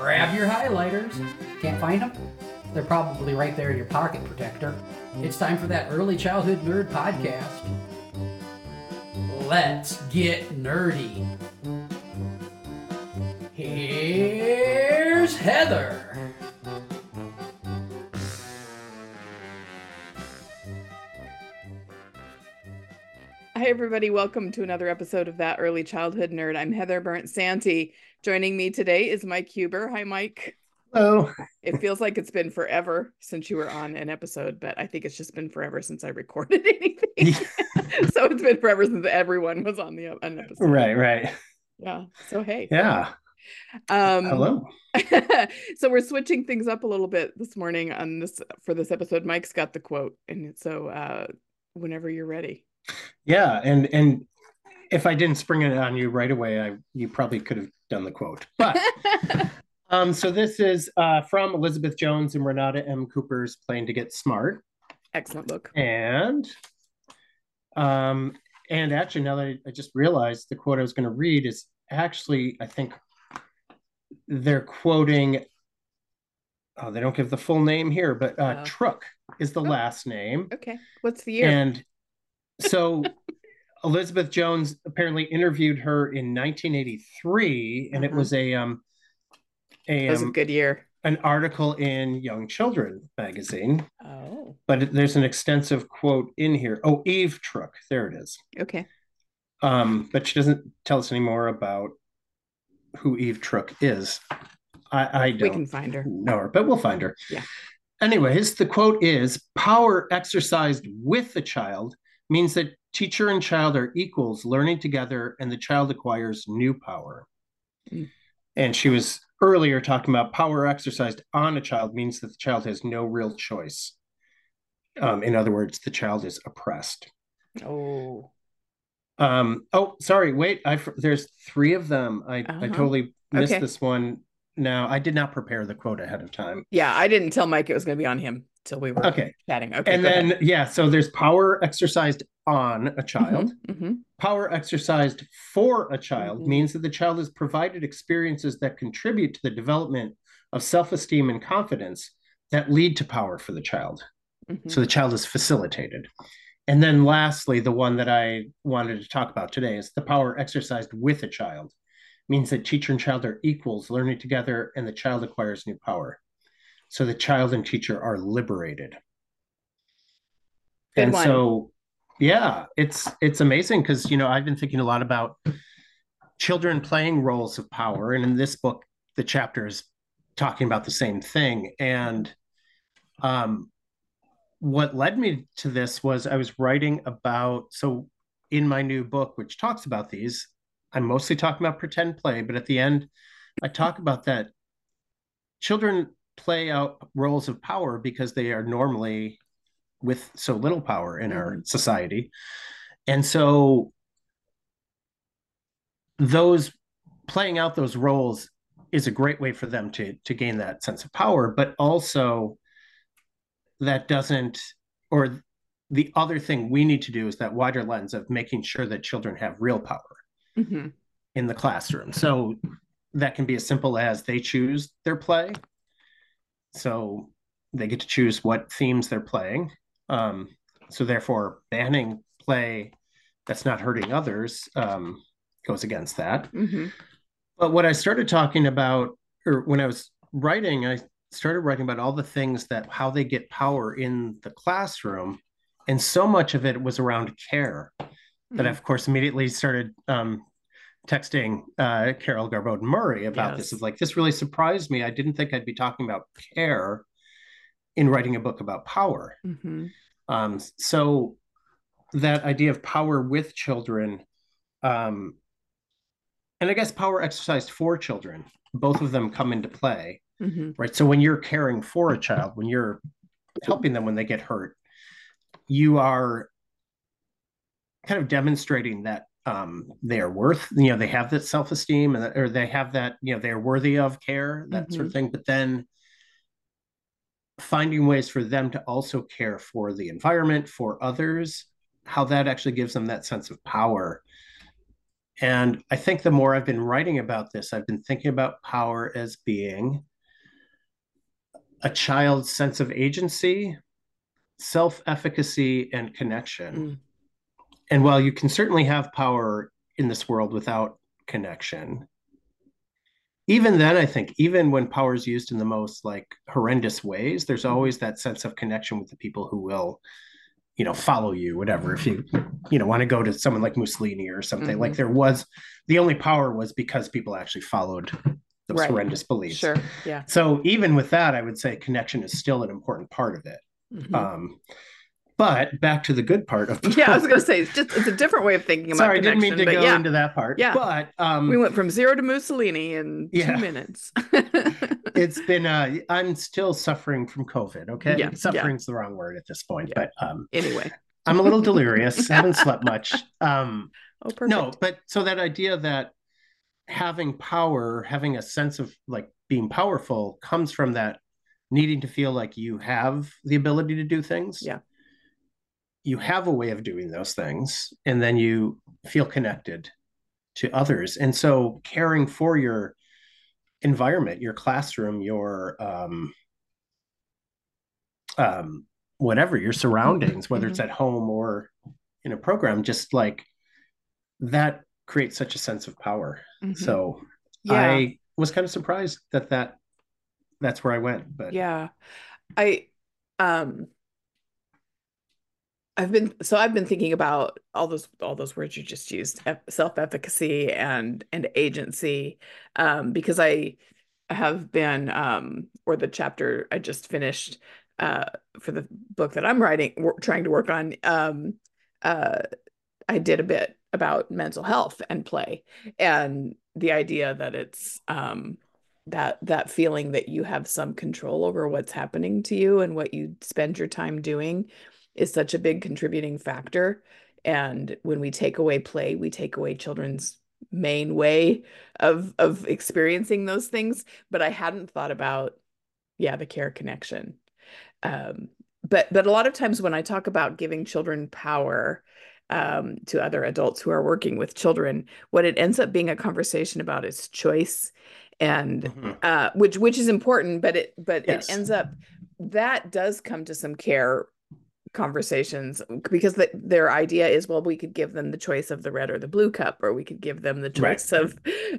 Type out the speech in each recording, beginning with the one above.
Grab your highlighters. Can't find them? They're probably right there in your pocket protector. It's time for that Early Childhood Nerd podcast. Let's get nerdy. Here's Heather. Hi, everybody. Welcome to another episode of That Early Childhood Nerd. I'm Heather Burnt-Santy. Joining me today is Mike Huber. Hi, Mike. Hello. It feels like it's been forever since you were on an episode, but I think it's just been forever since I recorded anything. So it's been forever since everyone was on an episode. Right. Yeah. So, hey. Yeah. Hello. So we're switching things up a little bit this morning for this episode. Mike's got the quote, and so whenever you're ready. Yeah, and if I didn't spring it on you right away, you probably could have done the quote. But so this is from Elizabeth Jones and Renata M. Cooper's Playing to Get Smart. Excellent book. And actually, now that I just realized the quote I was going to read is actually, I think they're quoting. Oh, they don't give the full name here, but Truck is the last name. Okay, what's the year? And so Elizabeth Jones apparently interviewed her in 1983, and it was it was a good year. An article in Young Children magazine. Oh. But there's an extensive quote in here. Oh, Eve Truck. There it is. Okay. But she doesn't tell us any more about who Eve Truck is. I don't. We can find her. Know her, but we'll find her. Yeah. Anyways, the quote is, "Power exercised with the child means that teacher and child are equals, learning together, and the child acquires new power." Mm. And she was earlier talking about power exercised on a child means that the child has no real choice. In other words, the child is oppressed. Oh. Sorry. Wait. There's three of them. I totally missed this one. Now, I did not prepare the quote ahead of time. Yeah, I didn't tell Mike it was going to be on him till we were chatting. Okay. And then, so there's power exercised on a child. Mm-hmm. Power exercised for a child means that the child is provided experiences that contribute to the development of self-esteem and confidence that lead to power for the child. Mm-hmm. So the child is facilitated. And then lastly, the one that I wanted to talk about today is the power exercised with a child. Means that teacher and child are equals, learning together, and the child acquires new power. So the child and teacher are liberated. Good one. So, yeah, it's amazing because, I've been thinking a lot about children playing roles of power. And in this book, the chapter is talking about the same thing. And what led me to this was I was writing about, so in my new book, which talks about these, I'm mostly talking about pretend play, but at the end, I talk about that children play out roles of power because they are normally with so little power in our society. And so those playing out those roles is a great way for them to gain that sense of power, but also that doesn't, or the other thing we need to do is that wider lens of making sure that children have real power. Mm-hmm. In the classroom. So that can be as simple as they choose their play. So they get to choose what themes they're playing. So therefore, banning play that's not hurting others goes against that. Mm-hmm. But what I started talking about, or when I was writing, I started writing about all the things that how they get power in the classroom. And so much of it was around care. That I, of course, immediately started texting Carol Garbode Murray about this. Of like, this really surprised me. I didn't think I'd be talking about care in writing a book about power. Mm-hmm. So that idea of power with children, and I guess power exercised for children, both of them come into play, right? So when you're caring for a child, when you're helping them when they get hurt, you are kind of demonstrating that they are worth, they have that self-esteem or they have that, they're worthy of care, that sort of thing. But then finding ways for them to also care for the environment, for others, how that actually gives them that sense of power And I think the more I've been writing about this, I've been thinking about power as being a child's sense of agency, self-efficacy, and connection. Mm. And while you can certainly have power in this world without connection, even then, I think, even when power is used in the most like horrendous ways, there's always that sense of connection with the people who will, follow you, whatever. If you, want to go to someone like Mussolini or something, like there was, the only power was because people actually followed those Right. horrendous beliefs. Sure. Yeah. So even with that, I would say connection is still an important part of it. Mhm. But back to the good part of Yeah, I was going to say it's a different way of thinking about Sorry, I didn't connection. mean to but go yeah, into that part. Yeah. But we went from 0 to Mussolini in Yeah. 2 minutes. it's been I'm still suffering from COVID. Okay. Yeah, Suffering's the wrong word at this point. Yeah. But Anyway. I'm a little delirious. Haven't slept much. Oh, perfect. No, but so that idea that having power, having a sense of like being powerful comes from that needing to feel like you have the ability to do things. Yeah. You have a way of doing those things, and then you feel connected to others. And so caring for your environment, your classroom, your whatever, your surroundings, whether it's at home or in a program, just like that creates such a sense of power. So Yeah. I was kind of surprised that's where I went. But Yeah. I've been thinking about all those words you just used, self-efficacy and agency, because I have been, or the chapter I just finished for the book that I'm writing, trying to work on, I did a bit about mental health and play, and the idea that it's that feeling that you have some control over what's happening to you and what you spend your time doing is such a big contributing factor. And when we take away play, we take away children's main way of experiencing those things. But I hadn't thought about, the care connection. But a lot of times when I talk about giving children power, to other adults who are working with children, what it ends up being a conversation about is choice, and which is important, but Yes. it ends up, that does come to some care conversations, because their idea is, well, we could give them the choice of the red or the blue cup, or we could give them the choice of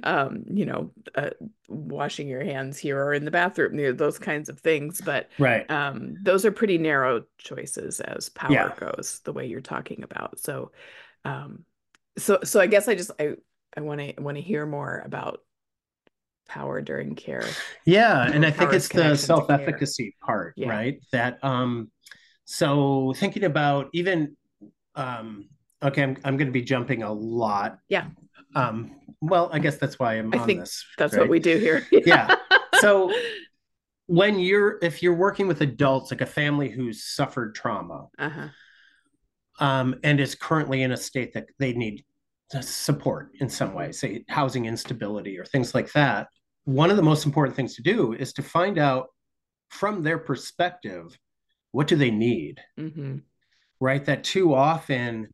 washing your hands here or in the bathroom, those kinds of things. But those are pretty narrow choices as power goes, the way you're talking about. So so I guess I want to hear more about power during care. Yeah, and I think it's the connection to self-efficacy part, right? That so thinking about even okay, I'm going to be jumping a lot. Yeah. Well, I guess that's why I'm I on think this. that's right? what we do here. Yeah. So if you're working with adults, like a family who's suffered trauma, and is currently in a state that they need support in some way, say housing instability or things like that, one of the most important things to do is to find out from their perspective, what do they need? Right? That too often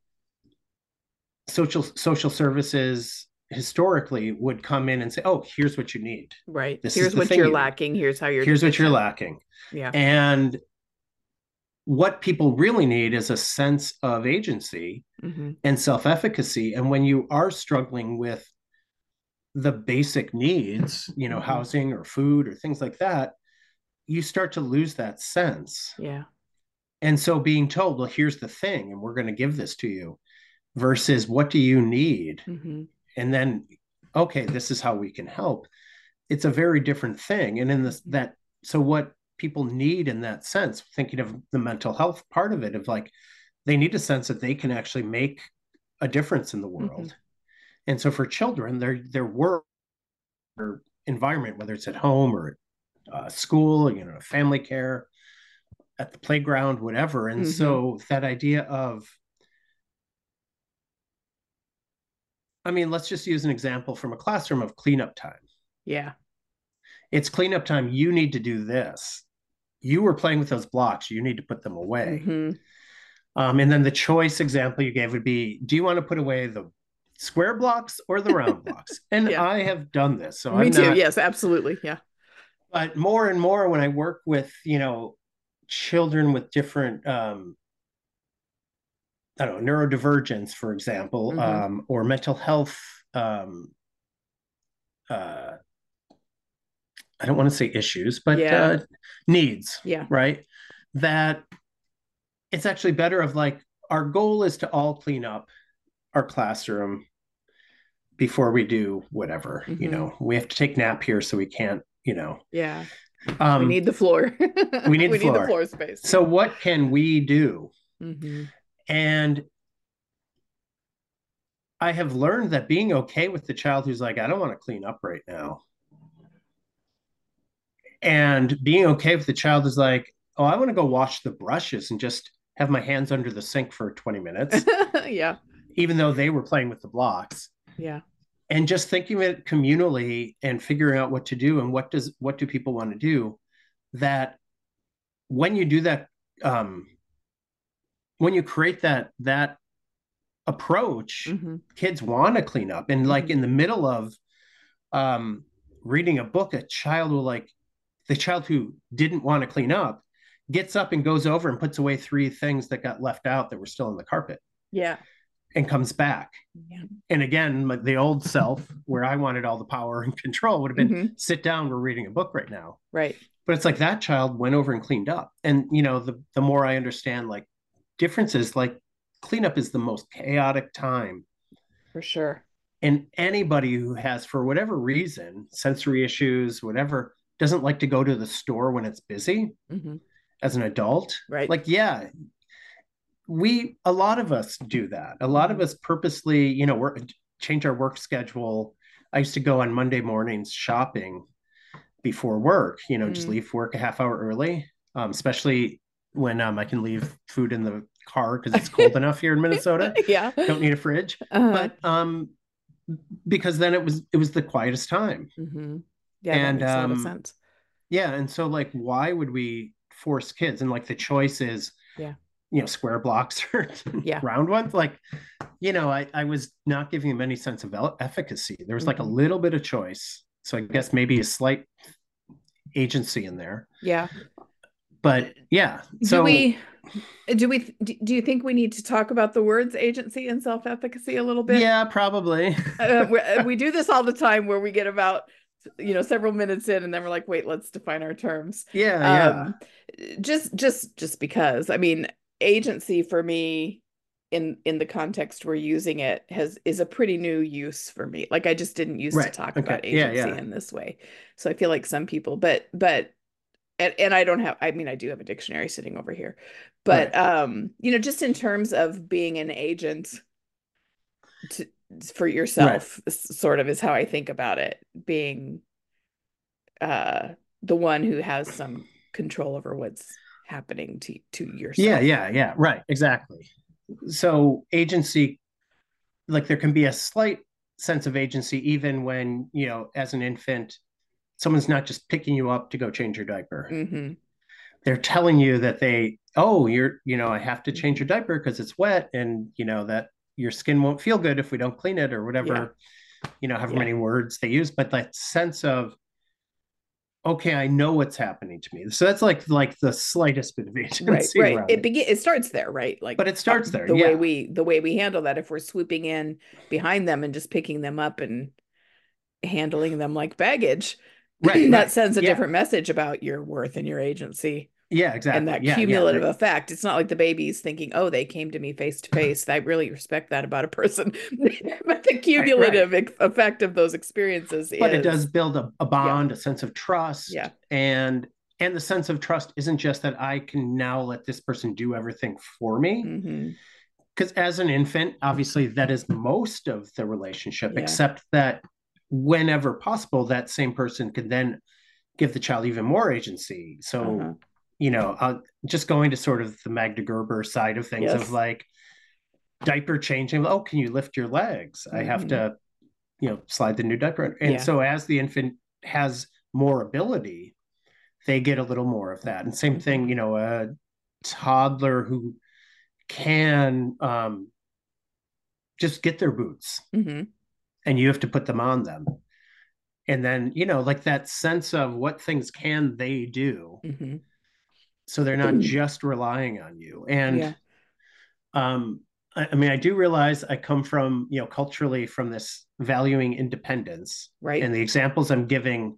social services historically would come in and say, oh, here's what you need. Right. Here's what you're lacking. Here's how you're Here's what you're lacking. Yeah. And what people really need is a sense of agency and self-efficacy. And when you are struggling with the basic needs, housing or food or things like that, you start to lose that sense. Yeah. And so being told, well, here's the thing, and we're going to give this to you, versus what do you need? And then, okay, this is how we can help. It's a very different thing. And in this, so what people need in that sense, thinking of the mental health part of it, of like, they need a sense that they can actually make a difference in the world. And so for children, their work or environment, whether it's at home or school, family care, at the playground, whatever. And so that idea of, let's just use an example from a classroom of cleanup time. Yeah. It's cleanup time. You need to do this. You were playing with those blocks. You need to put them away. And then the choice example you gave would be, do you want to put away the square blocks or the round blocks. And Yeah. I have done this. So Me I'm too. not, Yes, absolutely. Yeah. but more and more when I work with, children with different, I don't know, neurodivergence, for example, or mental health, uh, I don't want to say issues, but needs, Yeah. right? That it's actually better of like, our goal is to all clean up our classroom before we do whatever, we have to take nap here, so we can't, Yeah. We um, need the floor. we need We the need the floor. floor space. So what can we do? Mm-hmm. And I have learned that being okay with the child who's like, I don't want to clean up right now. And being okay with the child who's like, oh, I want to go wash the brushes and just have my hands under the sink for 20 minutes. Yeah. Even though they were playing with the blocks. Yeah. And just thinking of it communally and figuring out what to do and what do people want to do, that when you do that, when you create that approach, kids want to clean up. And like in the middle of reading a book, a child will like, the child who didn't want to clean up gets up and goes over and puts away 3 things that got left out that were still on the carpet. Yeah. And comes back. Yeah. And again, the old self, where I wanted all the power and control, would have been sit down, we're reading a book right now. Right. But it's like that child went over and cleaned up. And, the more I understand like differences, like cleanup is the most chaotic time. For sure. And anybody who has, for whatever reason, sensory issues, whatever, doesn't like to go to the store when it's busy as an adult. Right. Like, yeah, a lot of us do that. A lot of us purposely, change our work schedule. I used to go on Monday mornings shopping before work, just leave work a half hour early, especially when I can leave food in the car because it's cold enough here in Minnesota. Yeah. Don't need a fridge. But because then it was the quietest time. Yeah, and that makes a lot of sense. Yeah. And so like, why would we force kids? And like the choice is, square blocks or round ones. Like, I was not giving them any sense of efficacy. There was like a little bit of choice. So I guess maybe a slight agency in there. Yeah. But yeah. So do you think we need to talk about the words agency and self-efficacy a little bit? Yeah, probably. We do this all the time where we get about several minutes in and then we're like, wait, let's define our terms. Yeah. Just because, I mean, agency for me in the context we're using it is a pretty new use for me. Like I just didn't used to talk about agency in this way. So I feel like some people, but and I don't have, I mean, I do have a dictionary sitting over here, but just in terms of being an agent for yourself, sort of is how I think about it, being the one who has some control over what's happening to yourself. Yeah. Right. Exactly. So agency, like there can be a slight sense of agency, even when, as an infant, someone's not just picking you up to go change your diaper. They're telling you that I have to change your diaper because it's wet and, that your skin won't feel good if we don't clean it or whatever, however many words they use. But that sense of, okay, I know what's happening to me. So that's like the slightest bit of agency. Right. It starts there, right? Like, but it starts there. The way we handle that, if we're swooping in behind them and just picking them up and handling them like baggage, that sends a different message about your worth and your agency. Yeah, exactly. And that cumulative effect. It's not like the baby's thinking, oh, they came to me face to face. I really respect that about a person. But the cumulative effect of those experiences But it does build a bond, a sense of trust. Yeah. And the sense of trust isn't just that I can now let this person do everything for me. Because as an infant, obviously that is most of the relationship, except that whenever possible, that same person could then give the child even more agency. So just going to sort of the Magda Gerber side of things of like diaper changing. Oh, can you lift your legs? I have to, slide the new diaper. And so as the infant has more ability, they get a little more of that. And same thing, a toddler who can just get their boots, Mm-hmm. and you have to put them on them. And then, like that sense of what things can they do, Mm-hmm. so they're not just relying on you. And Yeah. I mean, I do realize I come from, culturally from this valuing independence, Right. and the examples I'm giving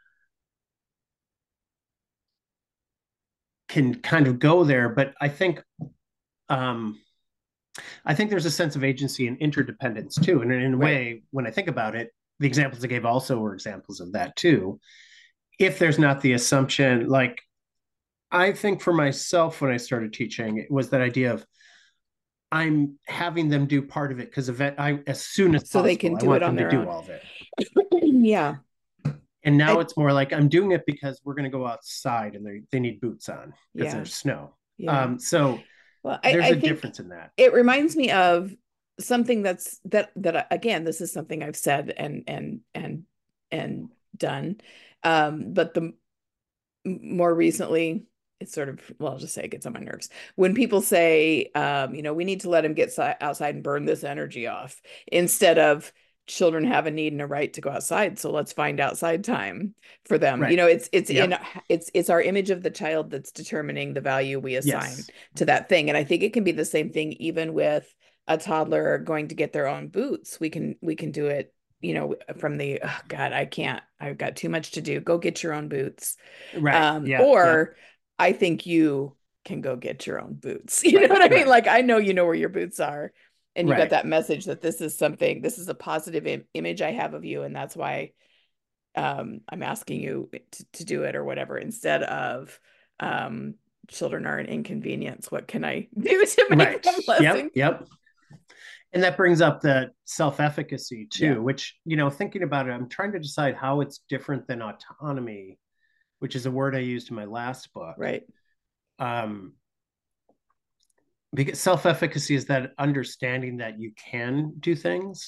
can kind of go there, but um, I think there's a sense of agency and interdependence too. And in a Right. way, when I think about it, the examples I gave also were examples of that too. If there's not the assumption, like I think for myself when I started teaching, it was that idea of I'm having them do part of it because as soon as So they possible, can I do it want on them to their do own. all of it. Yeah. And now I it's more like I'm doing it because we're going to go outside and they need boots on because yeah. there's snow. Yeah. So Well, there's I a think difference in that. it reminds me of something that again, this is something I've said and done. But the more recently, it's sort of, well, I'll just say it gets on my nerves. When people say, we need to let him get outside and burn this energy off, instead of children have a need and a right to go outside. So let's find outside time for them. Right. Yep. It's our image of the child that's determining the value we assign Yes. to that thing. And I think it can be the same thing even with a toddler going to get their own boots. We can do it, from the, oh God, I've got too much to do. Go get your own boots. Right. Yeah. Yep. Or I think you can go get your own boots. You know Right. what I mean? Right. Like, I know you know where your boots are. And you got Right. that message that this is a positive image I have of you. And that's why I'm asking you to do it or whatever, instead of um, children are an inconvenience. What can I do to make Right. them less Yep. Yep. And that brings up the self-efficacy Yeah. too, which, thinking about it, I'm trying to decide how it's different than autonomy, which is a word I used in my last book. Right. Um, because self-efficacy is that understanding that you can do things.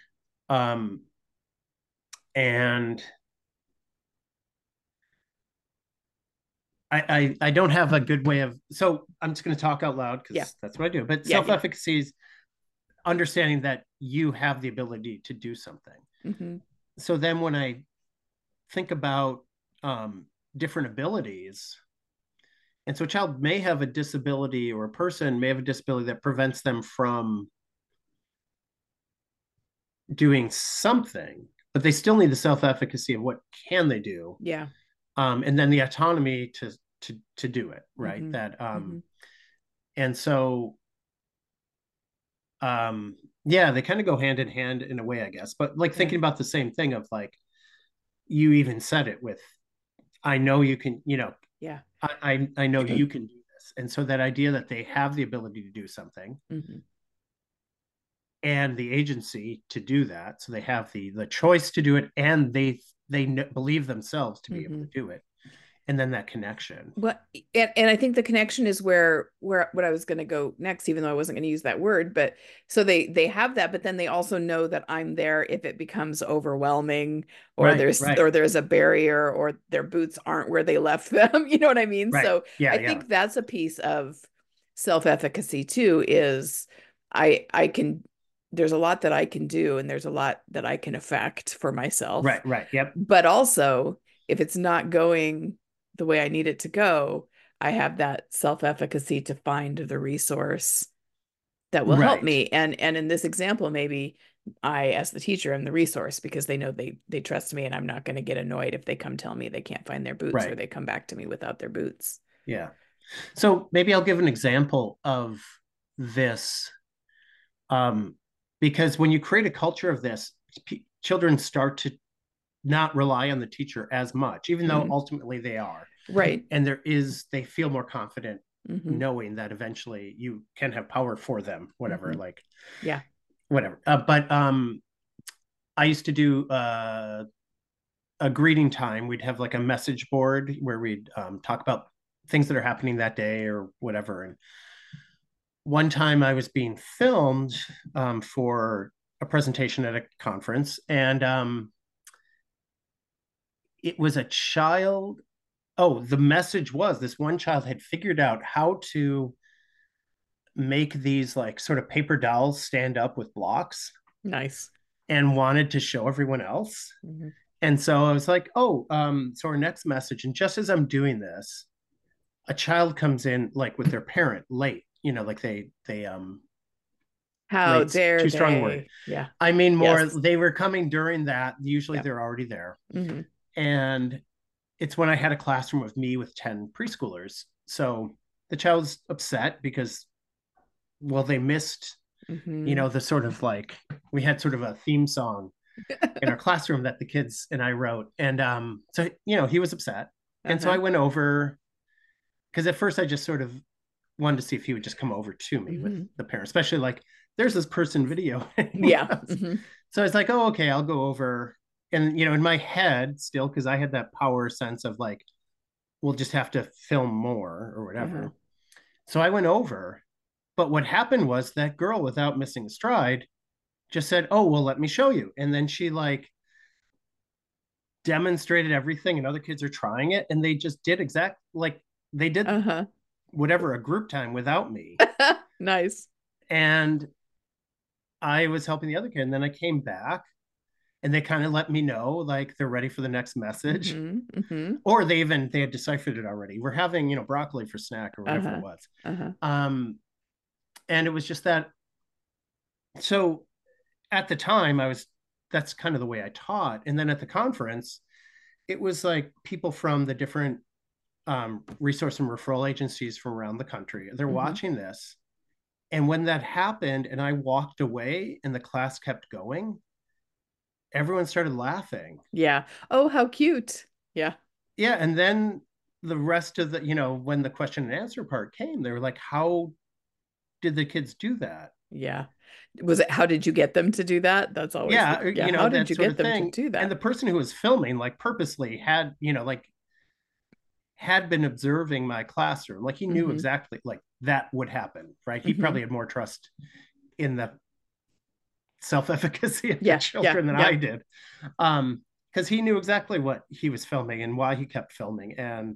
And I don't have a good way of, so I'm just going to talk out loud Yeah. because that's what I do. But Yeah. self-efficacy is understanding that you have the ability to do something. Mm-hmm. So then when I think about different abilities, and so a child may have a disability, or a person may have a disability that prevents them from doing something, but they still need the self-efficacy of what can they do. Yeah. And then the autonomy to do it, right? Mm-hmm. That Mm-hmm. and so yeah, they kind of go hand in hand in a way, I guess. But like thinking about the same thing of like, you even said it with, I know you can, Yeah. I know you can do this. And so that idea that they have the ability to do something, Mm-hmm. and the agency to do that, so they have the choice to do it, and they believe themselves to be able to do it, and then that connection. But and I think the connection is where what I was going to go next, even though I wasn't going to use that word. But so they have that, but then they also know that I'm there if it becomes overwhelming, or Right, there's right. or there's a barrier, or their boots aren't where they left them. You know what I mean? Right. So Yeah, I yeah. think that's a piece of self-efficacy too, is I can, there's a lot that I can do, and there's a lot that I can affect for myself. Right, right. Yep. But also, if it's not going the way I need it to go, I have that self-efficacy to find the resource that will help Right. me. And in this example, maybe I, as the teacher, am the resource because they know they trust me, and I'm not going to get annoyed if they come tell me they can't find their boots, or Right. they come back to me without their boots. Yeah. So maybe I'll give an example of this. Because when you create a culture of this, children start to not rely on the teacher as much, even though ultimately they are. Right. And they feel more confident knowing that eventually you can have power for them, whatever, like, yeah, whatever. But I used to do a greeting time. We'd have like a message board where we'd talk about things that are happening that day or whatever. And one time I was being filmed for a presentation at a conference, and it was a child. Oh, the message was this one child had figured out how to make these like sort of paper dolls stand up with blocks Nice. and wanted to show everyone else. Mm-hmm. And so I was like, oh, so our next message. And just as I'm doing this, a child comes in like with their parent late, like they How late's dare too strong a word. they? Yeah. I mean more Yes. they were coming during that. Usually Yep. they're already there. Mm-hmm. And it's when I had a classroom of me with 10 preschoolers. So the child's upset because, well, they missed, Mm-hmm. the sort of like, we had sort of a theme song in our classroom that the kids and I wrote. And so, he was upset. And so I went over, because at first I just sort of wanted to see if he would just come over to me Mm-hmm. with the parents, especially like, there's this person video. Yeah. Mm-hmm. So I was like, oh, okay, I'll go over. And, in my head still, because I had that power sense of like, we'll just have to film more or whatever. So I went over. But what happened was that girl, without missing a stride, just said, oh, well, let me show you. And then she like demonstrated everything, and other kids are trying it. And they just did like they did whatever, a group time without me. Nice. And I was helping the other kid. And then I came back and they kind of let me know like they're ready for the next message. Mm-hmm. Mm-hmm. Or they had deciphered it already. We're having, broccoli for snack or whatever it was. And it was just that. So at the time that's kind of the way I taught. And then at the conference, it was like people from the different resource and referral agencies from around the country. They're watching this. And when that happened and I walked away and the class kept going, everyone started laughing. Yeah. Oh, how cute. Yeah. Yeah. And then the rest of the, when the question and answer part came, they were like, how did the kids do that? Yeah. Was it, how did you get them to do that? That's always, how did you get them to do that? And the person who was filming, like purposely had, had been observing my classroom. Like he knew exactly like that would happen, right? He probably had more trust in the self-efficacy of the children than I did. Because he knew exactly what he was filming and why he kept filming. And,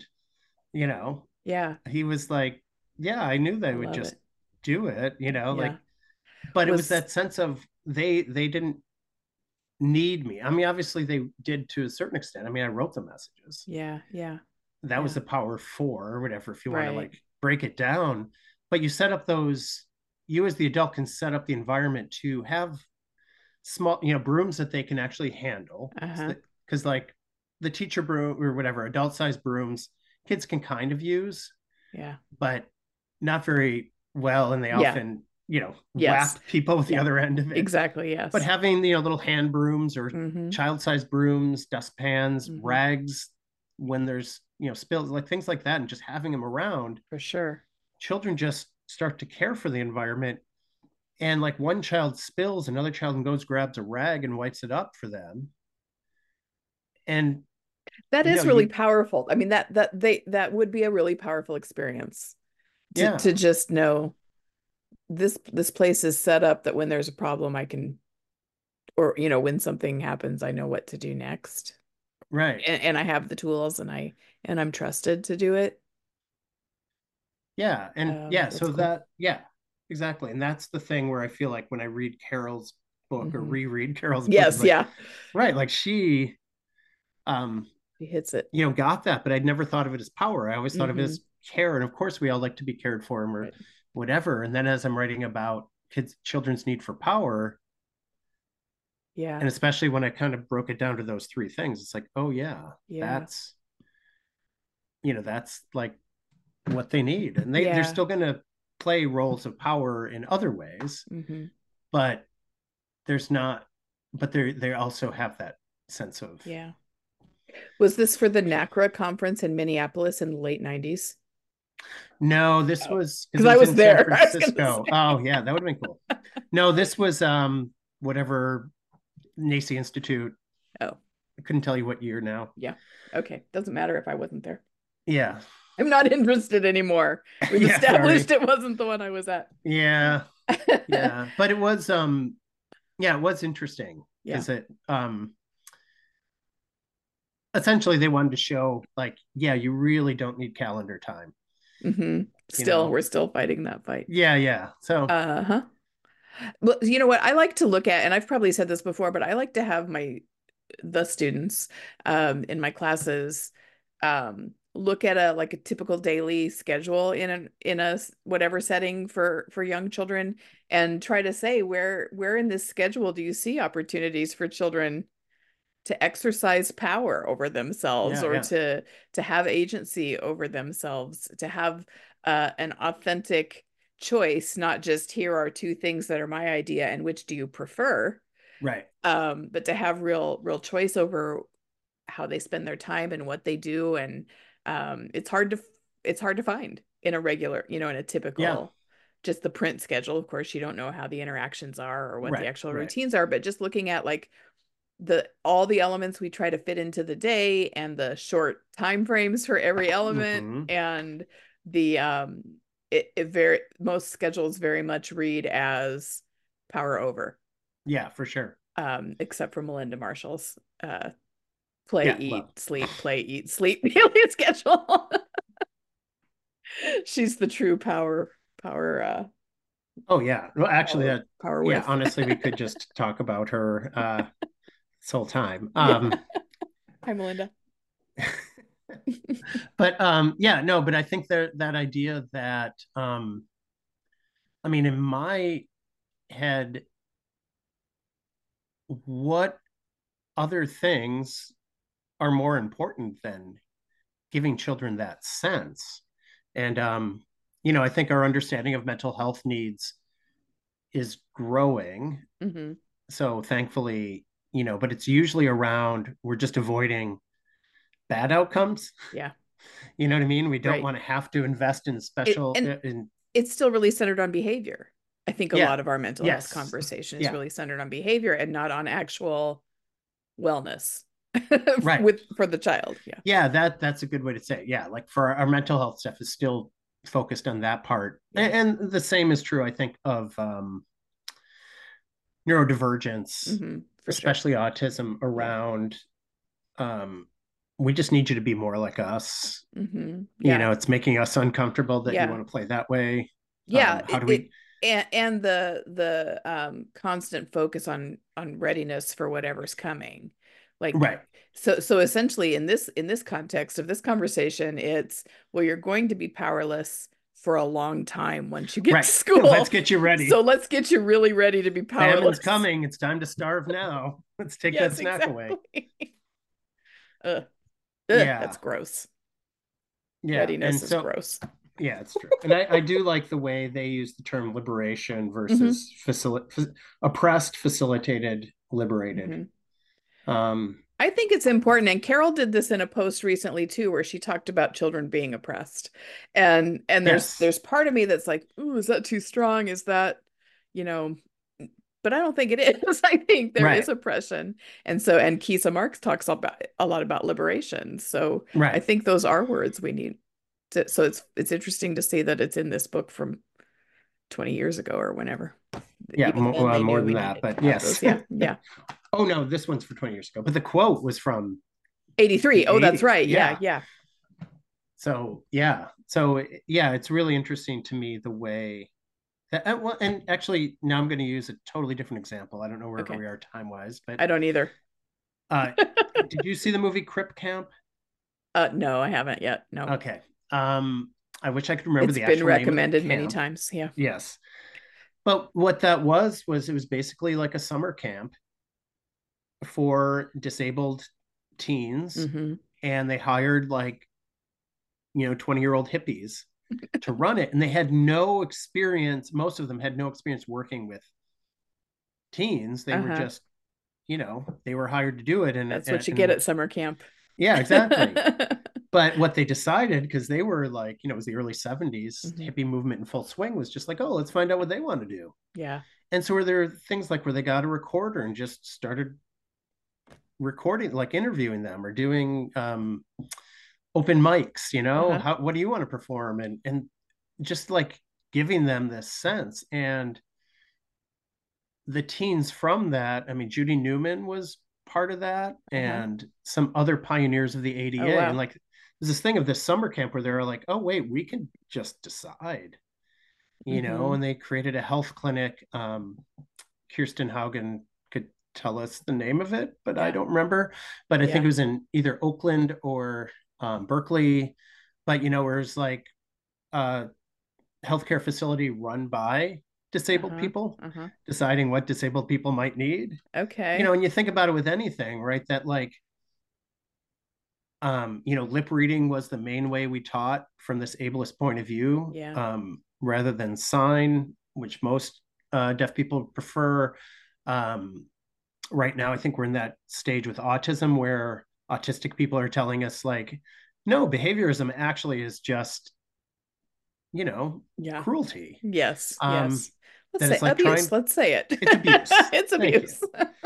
he was like, yeah, I knew they would just do it, like, but it was that sense of they didn't need me. I mean, obviously they did to a certain extent. I mean, I wrote the messages. Yeah. That was the power 4 or whatever, if you want to like break it down. But you set up you as the adult can set up the environment to have small, brooms that they can actually handle. Because like the teacher broom or whatever, adult sized brooms, kids can kind of use. Yeah. But not very well. And they often, whap people with the other end of it. Exactly. Yes. But having, little hand brooms or child-sized brooms, dustpans, rags, when there's, spills, like things like that, and just having them around. For sure. Children just start to care for the environment. And like one child spills, another child goes, grabs a rag and wipes it up for them. And that is really powerful. I mean, that would be a really powerful experience to just know this place is set up that when there's a problem, I can, or, when something happens, I know what to do next. Right. And I have the tools and I'm trusted to do it. Yeah. And so cool. Exactly. And that's the thing where I feel like when I read Carol's book or reread Carol's book. Like, right. Like she hits it, got that, but I'd never thought of it as power. I always thought of it as care. And of course we all like to be cared for or whatever. And then as I'm writing about children's need for power. Yeah. And especially when I kind of broke it down to those 3 things, it's like, oh that's like what they need. And they're still going to play roles of power in other ways, but they also have that sense of. Yeah. Was this for the NACRA conference in Minneapolis in the late 90s? No, this was because I was there. San Francisco. Oh yeah, that would have been cool. No, this was whatever NACI Institute. Oh, I couldn't tell you what year now. Yeah. Okay. Doesn't matter if I wasn't there. Yeah. I'm not interested anymore. We've established it wasn't the one I was at. Yeah. Yeah. But it was it was interesting because it essentially they wanted to show like, you really don't need calendar time. We're still fighting that fight. Yeah. So Uh-huh. Well, you know what I like to look at, and I've probably said this before, but I like to have the students in my classes look at a typical daily schedule in a whatever setting for young children, and try to say where in this schedule do you see opportunities for children to exercise power over themselves, or yeah. to have agency over themselves, to have an authentic choice, not just here are two things that are my idea and which do you prefer, Right. but to have real choice over how they spend their time and what they do. And it's hard to find in a regular, in a typical, just the print schedule. Of course, you don't know how the interactions are or what the actual routines are, but just looking at like all the elements we try to fit into the day and the short time frames for every element, and the most schedules very much read as power over. Yeah, for sure. Except for Melinda Marshall's play, eat, sleep, play, eat, sleep daily schedule. She's the true power. Oh yeah. Well, actually, power yeah. with. Honestly, we could just talk about her this whole time. Hi, Melinda. But yeah, no. But I think that idea that I mean, in my head, what other things are more important than giving children that sense? And I think our understanding of mental health needs is growing. So thankfully, but it's usually around, we're just avoiding bad outcomes. Yeah. You know what I mean? We don't want to have to invest in it's still really centered on behavior. I think a lot of our mental health conversation is really centered on behavior and not on actual wellness for the child. Yeah, that's a good way to say it. Yeah, like for our mental health stuff is still focused on that part. And the same is true, I think, of neurodivergence, especially autism, around we just need you to be more like us. It's making us uncomfortable that you want to play that way. How do we and the constant focus on readiness for whatever's coming, like so essentially in this context of this conversation, it's, well, you're going to be powerless for a long time once you get to school. Let's get you ready. So let's get you really ready to be powerless. Famine's coming. It's time to starve now. Let's take that snack away. That's gross. Readiness is gross. Yeah, it's true. And I do like the way they use the term liberation versus oppressed, facilitated, liberated. I think it's important. And Carol did this in a post recently too, where she talked about children being oppressed. And there's part of me that's like, ooh, is that too strong? Is that, but I don't think it is. I think there is oppression. And Kisa Marx talks a lot about liberation. So I think those are words we need to, so it's interesting to see that it's in this book from 20 years ago or whenever. Yeah, more than that, but yes. Yeah. Oh no, this one's for 20 years ago, but the quote was from 83. Oh, that's right. Yeah. So it's really interesting to me the way that, and actually now I'm going to use a totally different example. I don't know where we are time wise, but I don't either. Did you see the movie Crip Camp? No, I haven't yet. No. Okay. I wish I could remember the actual name. It's been recommended many times. Yeah. Yes. But what that was it was basically like a summer camp for disabled teens, and they hired 20-year-old hippies to run it, and they had no experience. Most of them had no experience working with teens. They were just, they were hired to do it, and that's what you get at summer camp. Yeah, exactly. But what they decided, because they were it was the early 70s, hippie movement in full swing, was just like, oh, let's find out what they want to do. Yeah. And so were there things where they got a recorder and just started recording, interviewing them or doing open mics, what do you want to perform? And just giving them this sense. And the teens from that, I mean, Judy Newman was part of that, and some other pioneers of the ADA. And there's this thing of this summer camp where they're like, oh wait, we can just decide, and they created a health clinic. Kirsten Haugen could tell us the name of it, but I don't remember. But I think it was in either Oakland or Berkeley. But where it's like a healthcare facility run by disabled people, deciding what disabled people might need. Okay. And you think about it with anything, right? That like, lip reading was the main way we taught from this ableist point of view, rather than sign, which most deaf people prefer. Right now, I think we're in that stage with autism where autistic people are telling us like, no, behaviorism actually is just, cruelty. Yes. Yes. Let's say like abuse. Let's say it. It's abuse. It's abuse.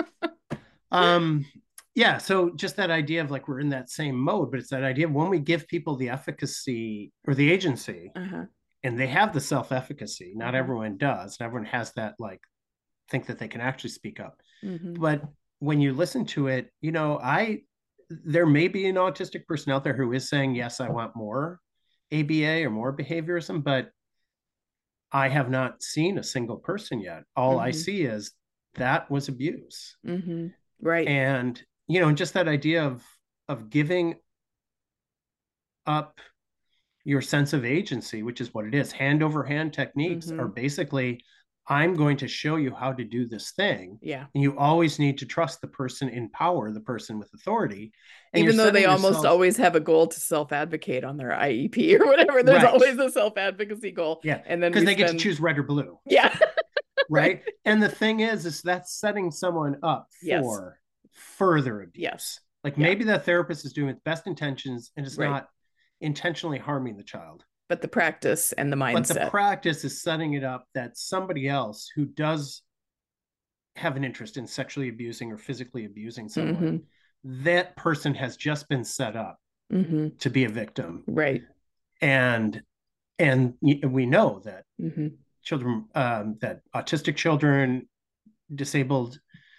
Yeah. So just that idea of like, we're in that same mode, but it's that idea of when we give people the efficacy or the agency, and they have the self-efficacy, not everyone does. And everyone has that, like, think that they can actually speak up. But when you listen to it, there may be an autistic person out there who is saying, yes, I want more ABA or more behaviorism, but I have not seen a single person yet. All I see is that was abuse. Right. And, just that idea of giving up your sense of agency, which is what it is. Hand over hand techniques are basically, I'm going to show you how to do this thing. Yeah. And you always need to trust the person in power, the person with authority. And even though they almost always have a goal to self-advocate on their IEP or whatever, there's always a self-advocacy goal. Yeah. And then because they get to choose red or blue. Yeah. Right. And the thing is that's setting someone up for further abuse. Yes. Like maybe that therapist is doing its best intentions and it's not intentionally harming the child. But the practice and the mindset. But the practice is setting it up that somebody else who does have an interest in sexually abusing or physically abusing someone, that person has just been set up to be a victim. Right. And we know that children, that autistic children, disabled,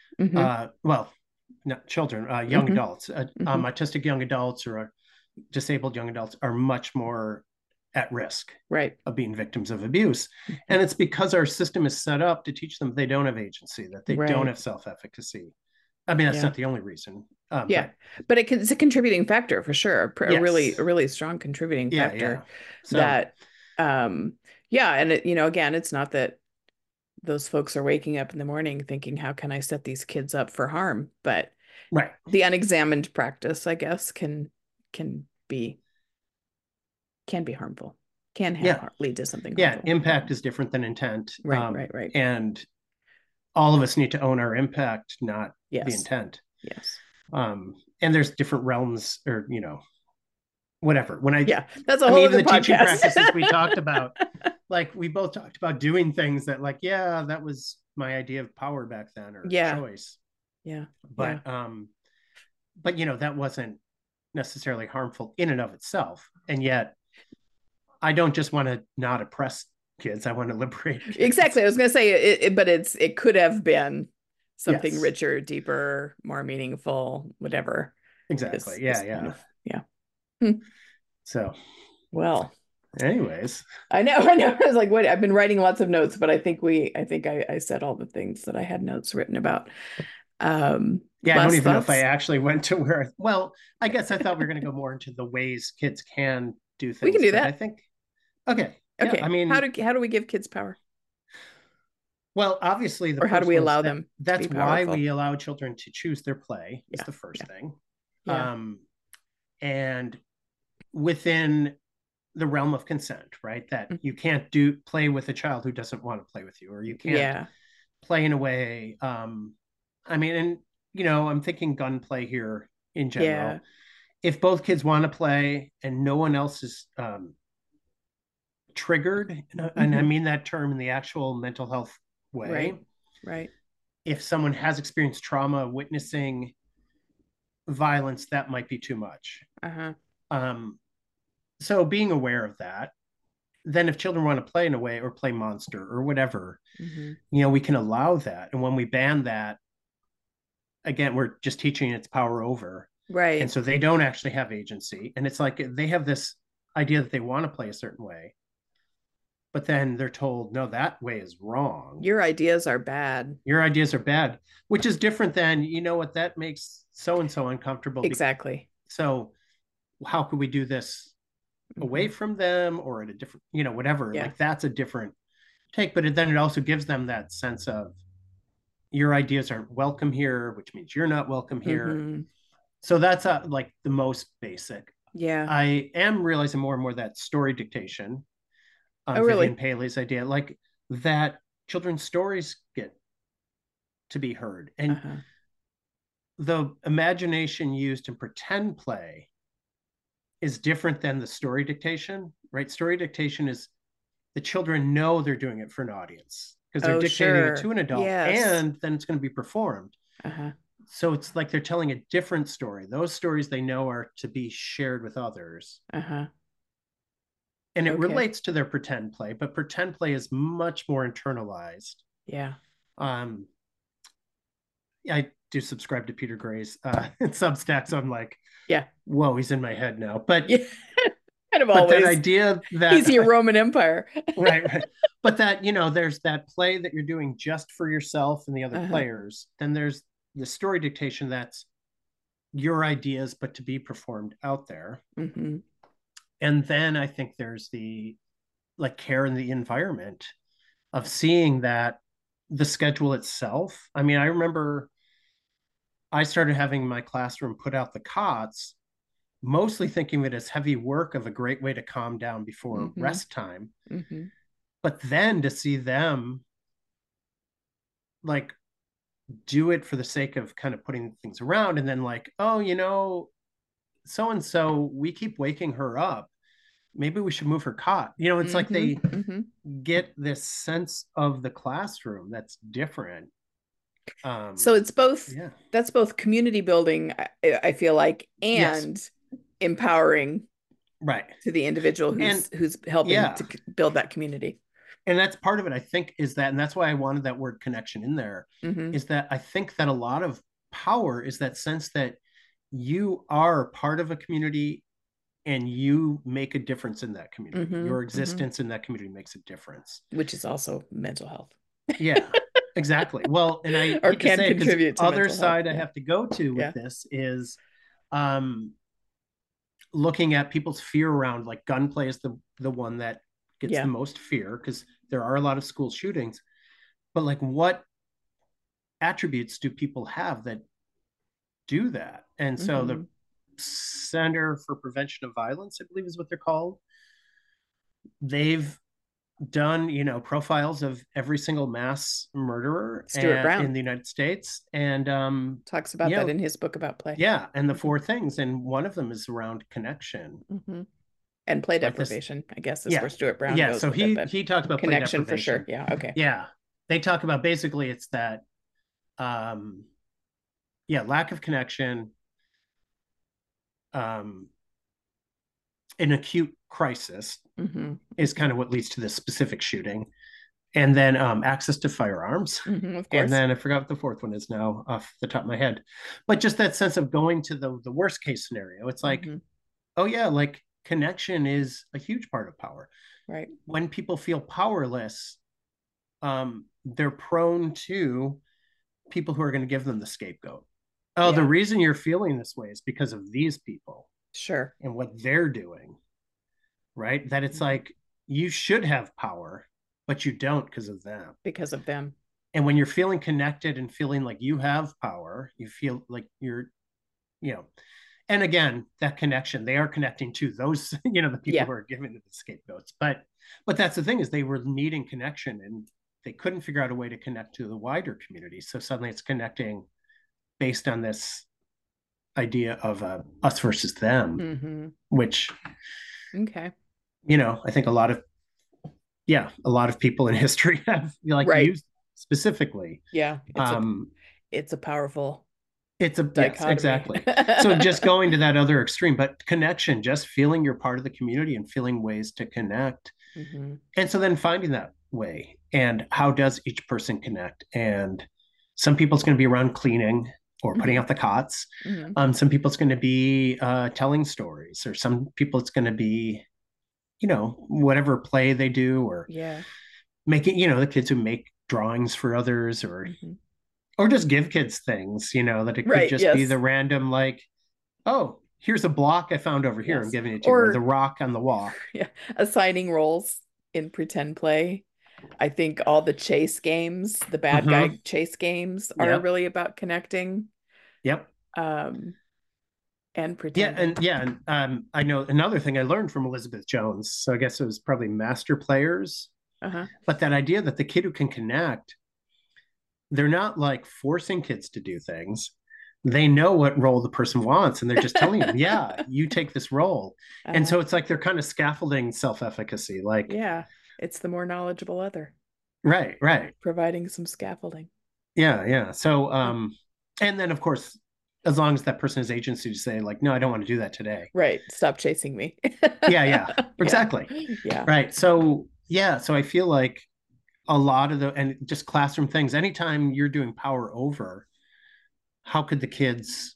not children, young adults, autistic young adults or disabled young adults are much more at risk of being victims of abuse. And it's because our system is set up to teach them they don't have agency, that they don't have self-efficacy. I mean, that's not the only reason. But it's a contributing factor for sure. A really strong contributing factor So, that, and it, again, it's not that those folks are waking up in the morning thinking, how can I set these kids up for harm? But the unexamined practice, I guess, can be harmful, lead to something harmful. Impact is different than intent. Right. And all of us need to own our impact, not the intent. Yes. And there's different realms or, whatever. That's a whole other the podcast. Teaching practices we talked about, like we both talked about doing things that like, that was my idea of power back then or choice. But that wasn't necessarily harmful in and of itself. And yet I don't just want to not oppress kids. I want to liberate kids. Exactly. I was going to say but it could have been something richer, deeper, more meaningful, whatever. Exactly. So, well, anyways, I know. I was like, wait, I've been writing lots of notes, but I think I said all the things that I had notes written about. I don't even know if I actually went to where. Well, I guess I thought we were going to go more into the ways kids can do things. We can do that. I think. Okay. Okay. I mean, how do we give kids power? Well, obviously, or how do we allow them? That's why we allow children to choose their play. Is the first thing. And within the realm of consent, right? That you can't play with a child who doesn't want to play with you, or you can't play in a way. I mean, and I'm thinking gunplay here in general. If both kids want to play and no one else is triggered, and I mean that term in the actual mental health way. Right. If someone has experienced trauma, witnessing violence, that might be too much. So being aware of that, then if children want to play in a way or play monster or whatever, we can allow that. And when we ban that, again, we're just teaching its power over. Right. And so they don't actually have agency. And it's like they have this idea that they want to play a certain way, but then they're told, no, that way is wrong. Your ideas are bad. Your ideas are bad, which is different than, you know what, that makes so-and-so uncomfortable. Exactly. So how could we do this away from them or at a different, you know, whatever. Yeah. Like that's a different take, but then it also gives them that sense of your ideas aren't welcome here, which means you're not welcome here. So that's like the most basic. Yeah. I am realizing more and more that story dictation, really? Vivian Paley's idea, like that children's stories get to be heard. And the imagination used in pretend play is different than the story dictation, right? Story dictation is the children know they're doing it for an audience because they're dictating it to an adult, and then it's going to be performed. So it's like they're telling a different story. Those stories they know are to be shared with others. And it relates to their pretend play, but pretend play is much more internalized. Yeah. I do subscribe to Peter Gray's Substack, so I'm like, yeah, whoa, he's in my head now. But kind of always that idea that he's your Roman Empire. right. But that, you know, there's that play that you're doing just for yourself and the other players. Then there's the story dictation that's your ideas, but to be performed out there. And then I think there's the like care in the environment of seeing that the schedule itself. I mean, I remember I started having my classroom put out the cots, mostly thinking of it as heavy work of a great way to calm down before rest time. But then to see them like do it for the sake of kind of putting things around, and then like, oh, you know, so-and-so, we keep waking her up. Maybe we should move her cot. You know, it's like they get this sense of the classroom that's different. So it's both, that's both community building, I feel like, and empowering to the individual who's helping to build that community. And that's part of it, I think, is that, and that's why I wanted that word connection in there, is that I think that a lot of power is that sense that you are part of a community and you make a difference in that community. Your existence in that community makes a difference. Which is also mental health. Yeah, exactly. Well, and I or can say, contribute to other side health. I have to go to with this is looking at people's fear around, like gunplay is the one that gets the most fear because there are a lot of school shootings. But like, what attributes do people have that do that? And so the Center for Prevention of Violence, I believe is what they're called, they've done, you know, profiles of every single mass murderer in the United States, and talks about that in his book about play. And the 4 things, and one of them is around connection and play deprivation, I guess is where Stuart Brown goes. So he talked about connection for sure. They talk about basically it's that lack of connection, an acute crisis is kind of what leads to this specific shooting, and then access to firearms, of course. And then I forgot what the 4th one is now off the top of my head, but just that sense of going to the worst case scenario. It's like, oh yeah, like connection is a huge part of power, right? When people feel powerless, they're prone to people who are going to give them the scapegoat. The reason you're feeling this way is because of these people, and what they're doing, right? That it's like you should have power, but you don't because of them. And when you're feeling connected and feeling like you have power, you feel like you're, you know, and again, that connection, they are connecting to those, you know, the people who are giving the scapegoats. But that's the thing, is they were needing connection and they couldn't figure out a way to connect to the wider community. So suddenly it's connecting based on this idea of us versus them, which, you know, I think a lot of people in history have used specifically. It's a powerful. It's a dichotomy. Exactly. So just going to that other extreme, but connection, just feeling you're part of the community and feeling ways to connect. And so then finding that way, and how does each person connect? And some people it's going to be around cleaning. or putting out the cots. Mhm. Some people it's going to be telling stories, or some people it's going to be, whatever play they do, or Yeah. making, the kids who make drawings for others, Mhm. or just give kids things, that it could Right. just be Yes. the random, like, oh, here's a block I found over here. I'm Yes. giving it to you, or the Or rock on the wall. yeah, assigning roles in pretend play. I think all the chase games, the bad Mm-hmm. guy chase games, are Yep. really about connecting Yep. um, and Yeah, pretending. and I know another thing I learned from Elizabeth Jones. So I guess it was probably master players, Uh-huh. but that idea that the kid who can connect, they're not like forcing kids to do things. They know what role the person wants, and they're just telling them, "Yeah, you take this role." And Uh-huh. so it's like they're kind of scaffolding self-efficacy. Like, Yeah, it's the more knowledgeable other, right, right, providing some scaffolding. yeah, yeah. So, Uh, and then of course, as long as that person has agency to say, like, "No, I don't want to do that today." right. Stop chasing me. Yeah, yeah, Yeah. exactly. Yeah. Right. So, yeah, so I feel like a lot of and just classroom things, anytime you're doing power over, how could the kids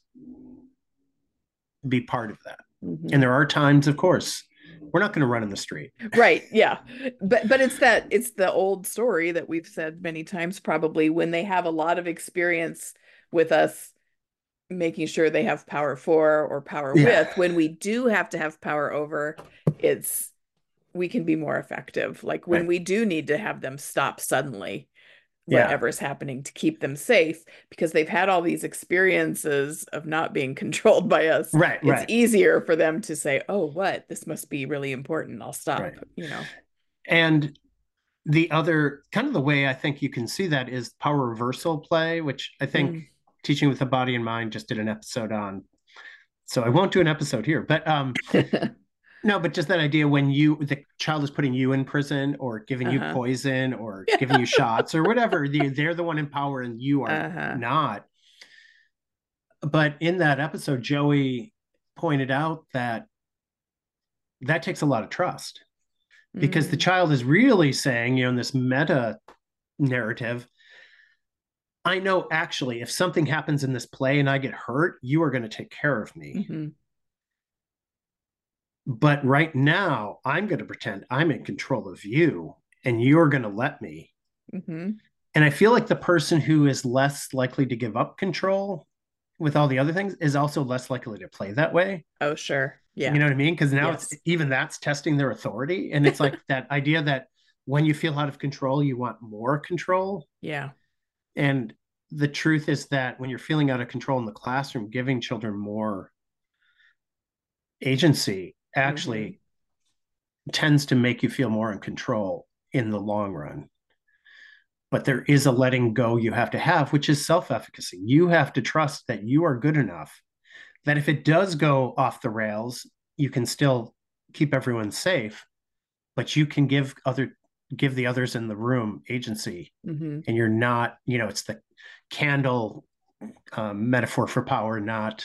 be part of that? And Mhm. there are times, of course, we're not going to run in the street. Right. Yeah. But it's the old story that we've said many times, probably, when they have a lot of experience with us making sure they have power for or power Yeah, with. When we do have to have power over, it's we can be more effective. Like when right. we do need to have them stop suddenly Yeah, whatever's happening to keep them safe, because they've had all these experiences of not being controlled by us. right, It's right, easier for them to say, oh, what, this must be really important, I'll right. stop. And the other kind of the way I think you can see that is power reversal play, which I think Mm. Teaching with the Body and Mind just did an episode on. So I won't do an episode here, but no, but just that idea when the child is putting you in prison, or giving you Uh-huh. poison, or Yeah. giving you shots, or whatever, they're the one in power and you are Uh-huh. not. But in that episode, Joey pointed out that that takes a lot of trust, because the Mm. child is really saying, in this meta narrative, I know actually if something happens in this play and I get hurt, you are going to take care of me. Mhm. But right now, I'm going to pretend I'm in control of you and you're going to let me. Mhm. And I feel like the person who is less likely to give up control with all the other things is also less likely to play that way. Oh, sure. You Yeah. know what I mean? Because now it's Yes. even that's testing their authority. And it's like that idea that when you feel out of control, you want more control. Yeah. And the truth is that when you're feeling out of control in the classroom, giving children more agency Mhm. actually tends to make you feel more in control in the long run. But there is a letting go you have to have, which is self efficacy. You have to trust that you are good enough that if it does go off the rails, you can still keep everyone safe, but you can give the others in the room agency, Mhm. and you're not, it's the candle metaphor for power, not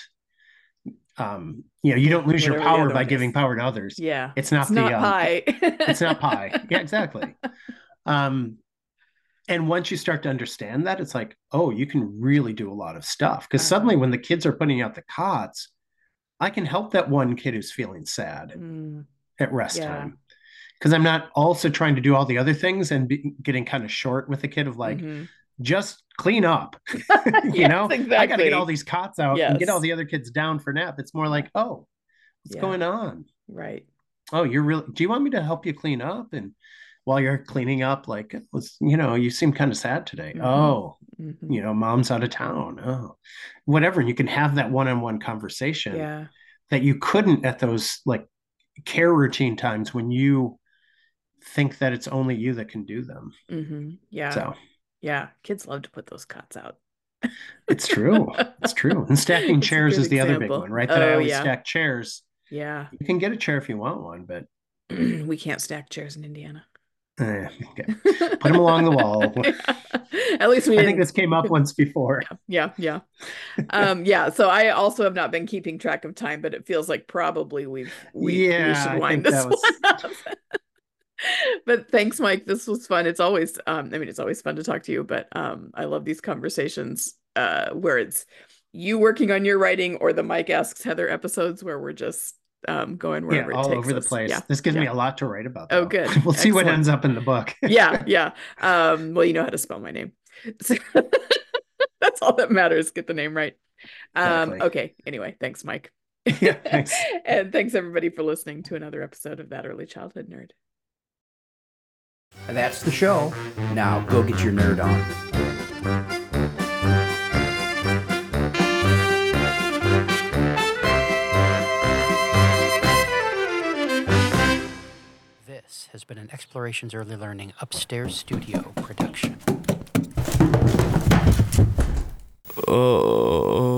you Yeah. don't lose your Whatever the power other by one giving is. power to others. Yeah. It's It's not not pie. it's not pie. Yeah, exactly. Um, and once you start to understand that, it's like, oh, you can really do a lot of stuff. Because Uh-huh. suddenly when the kids are putting out the cots, I can help that one kid who's feeling sad Mm. at rest Yeah. time. Because I'm not also trying to do all the other things and getting kind of short with the kid of like, Mhm. just clean up. Yes, I got to get all exactly. these cots out and get all Yes. the other kids down for nap. It's more Yeah. like, oh, what's Yeah. going on? Right. Oh, you're really, do you want me to help you clean up? And while you're cleaning up, like, you seem kind of sad today. Mhm. Oh, Mhm. mom's out of town. Oh, whatever. And you can have that one-on-one conversation Yeah. that you couldn't at those like care routine times when you think that it's only you that can do them. Yeah. So Yeah. Kids love to put those cots out. it's true. It's true. And stacking It's a chairs good is the other big example. one, right? That I Oh, always yeah. stack chairs. Yeah. You can get a chair if you want one, but We can't stack chairs in Indiana. okay. Put them along the wall. Yeah. At least we I think didn't. this came up once before. Yeah. Yeah. Yeah. So I also have not been keeping track of time, but it feels like probably we Yeah, should I wind think this that one was up. But thanks, Mike. This was fun. It's always I mean, it's always fun to talk to you, but I love these conversations where you working on your writing or the Mike Asks Heather episodes where we're just going wherever it all takes over the us. place. Yeah. This gives yeah. me a lot to write about. Oh, though. good. We'll see what Excellent. ends up in the book. yeah. Well, you know how to spell my name. So that's all that matters. Get the name right. Exactly. Okay. Anyway, thanks, Mike. Yeah, thanks. And thanks everybody for listening to another episode of That Early Childhood Nerd. That's the show. Now go get your nerd on. This has been an Explorations Early Learning Upstairs Studio production. Oh.